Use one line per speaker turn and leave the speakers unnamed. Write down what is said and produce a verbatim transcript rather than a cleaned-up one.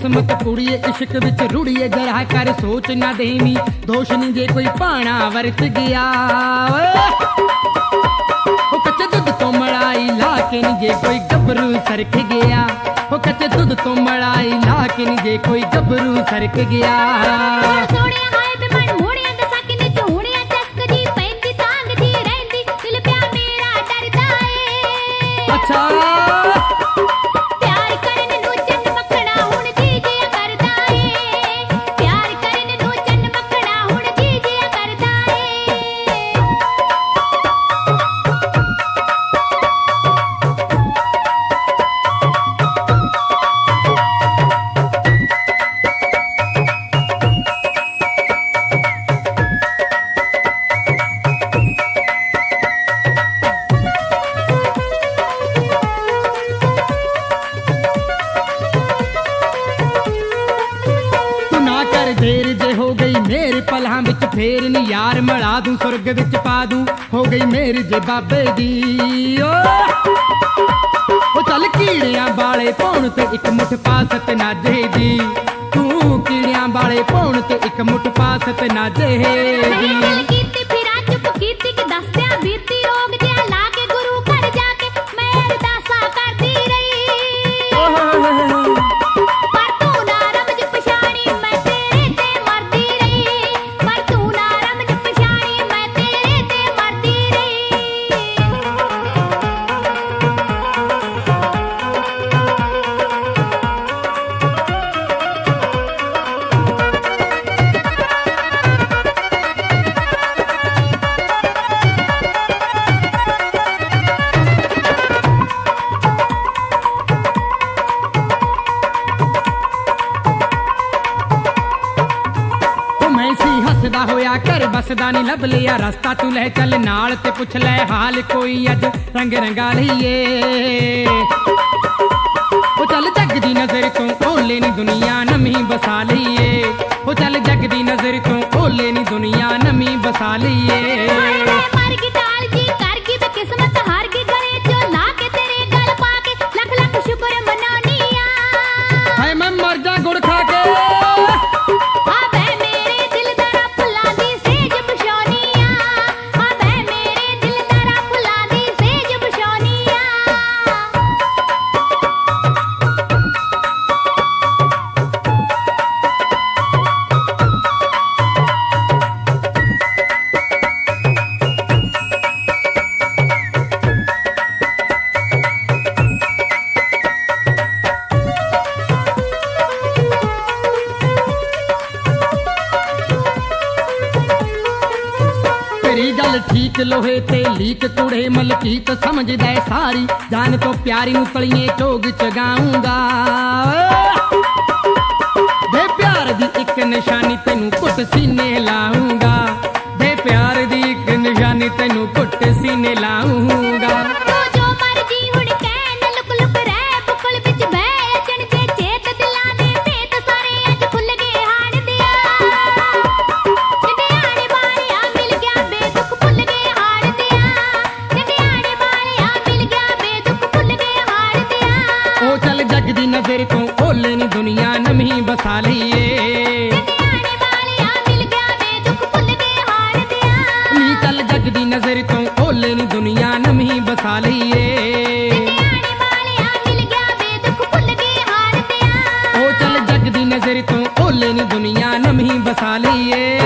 किस्मत कुड़िए इश्क विच रुड़िए जरा कर सोच ना देवी दोष नहीं जे कोई पाना वरत गया ओ कच्चे दुध तो मलाई ला के नहीं जे कोई गबरू सरक गया ओ कच्चे दुध तो मलाई ला के नहीं जे कोई गबरू सरक गया अच्छा
प्यार करन नू चंद मखना हुण जी जिया करदा ए प्यार करन नू चंद मखना हुण जी जिया करदा
देर जे हो गई मेरे पलां विच फेर नी यार मड़ा दूं सुरग विच पा दूं हो गई मेरी जे बाबे दी ओ ओ चल कीड़ियां बाले पौण ते एक मुठ पासत नाजे दी तू कीड़ियां बाले पौण ते एक मुठ पासत नाजे दी
गल कीती फिरा चुप कीती कि दस दिया बीती रोग जिया ला के गुरु घर जाके मैं अरदासा करदी रही पर तू ना रमज पछाणी मैं तेरे ते मरदी रही पर तू ना रमज पछाणी मैं तेरे ते मरदी रही
हसदा होया कर बसदा नी लभ लिया रस्ता तू ले चल नाल ते पुछ ले हाल कोई अज रंग रंगा लईए ओ चल जग दी नजर तो ओले नी दुनिया नमी बसा लईए ओ चल जग दी नजर तो ओले नी दुनिया नमी बसा लईए
मर गई टाल जी कर गई ते किस्मत हार गई गले चो ला के तेरे गल पा के लख लख शुक्र मनानी आ
हाय मैं मर जा गुड़ खा के
आवे मेरे दिल दरा फुल्ला दी सेज बशोनिया आवे मेरे दिल दरा फुल्ला दी सेज बशोनिया
तेरी गल ठीक लोहे ते लीक कुड़े मलकीत समझदा सारी जान तो प्यारी नू तलिए चोग चगाऊंगा दे प्यार दी एक निशानी तेनू कुट सीने लाऊंगा दे प्यार दी एक निशानी तेनू कुट सीने लाऊंगा
तू जो मर्जी हुण कहन लुक लुक रह बुकल विच बह अचन जे चेत दिलां दे भेत सारे अज खुल गए हाड़ दिया जडियाणे बालिया मिल गया बेदुख भुल गए हाड़ दिया जडियाणे बालिया मिल गया बेदुख भुल गए हाड़ दिया
ओ चल जग दी नजर तो ओले नी दुनिया नमी बसा लईए
जडियाणे बालिया मिल गया बेदुख भुल गए हाड़ दिया
नी चल जग दी नजर तो ओले नी दुनिया नमी बसा लईए
जडियाणे बालिया मिल गया बेदुख भुल गए हाड़ दिया
ओ चल जग दी नजर तो ओले नी दुनिया नमी बसा लईए